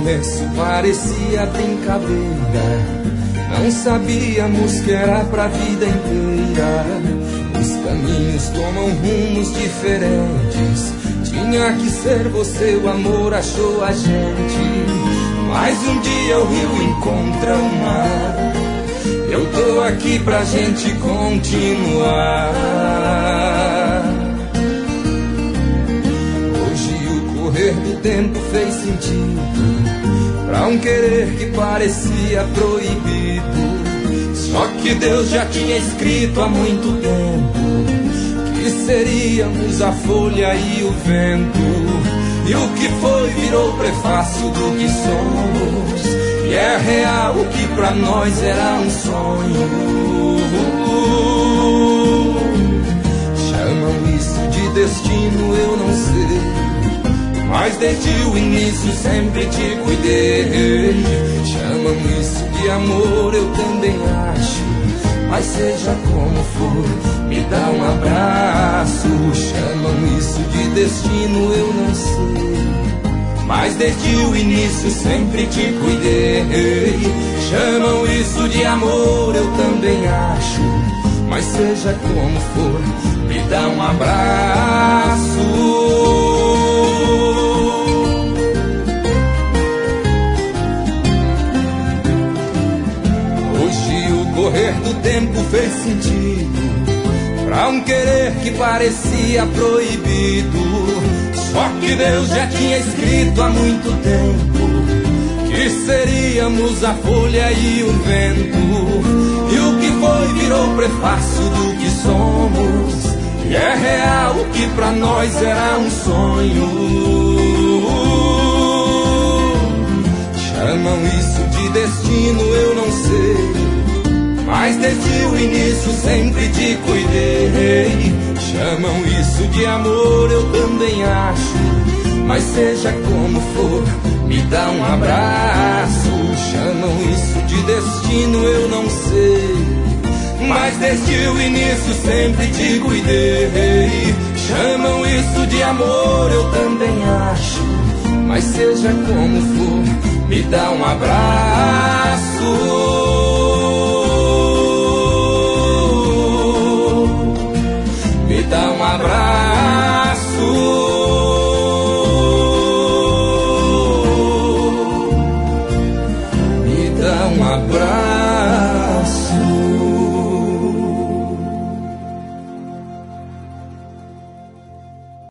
começo parecia brincadeira, não sabíamos que era pra vida inteira. Os caminhos tomam rumos diferentes, tinha que ser você, o amor achou a gente. Mas um dia o rio encontra o mar, eu tô aqui pra gente continuar. Hoje o correr do tempo fez sentido pra um querer que parecia proibido. Só que Deus já tinha escrito há muito tempo que seríamos a folha e o vento. E o que foi virou prefácio do que somos, e é real o que pra nós era um sonho. Chamam isso de destino, eu não sei, mas desde o início sempre te cuidei. Chamam isso de amor, eu também acho, mas seja como for, me dá um abraço. Chamam isso de destino, eu não sei, mas desde o início sempre te cuidei. Chamam isso de amor, eu também acho, mas seja como for, me dá um abraço. Correr do tempo fez sentido pra um querer que parecia proibido. Só que Deus já tinha escrito há muito tempo que seríamos a folha e o vento. E o que foi virou prefácio do que somos, e é real o que pra nós era um sonho. Chamam isso de destino, eu não sei, mas desde o início sempre te cuidei. Chamam isso de amor, eu também acho, mas seja como for, me dá um abraço. Chamam isso de destino, eu não sei, mas desde o início sempre te cuidei. Chamam isso de amor, eu também acho, mas seja como for, me dá um abraço.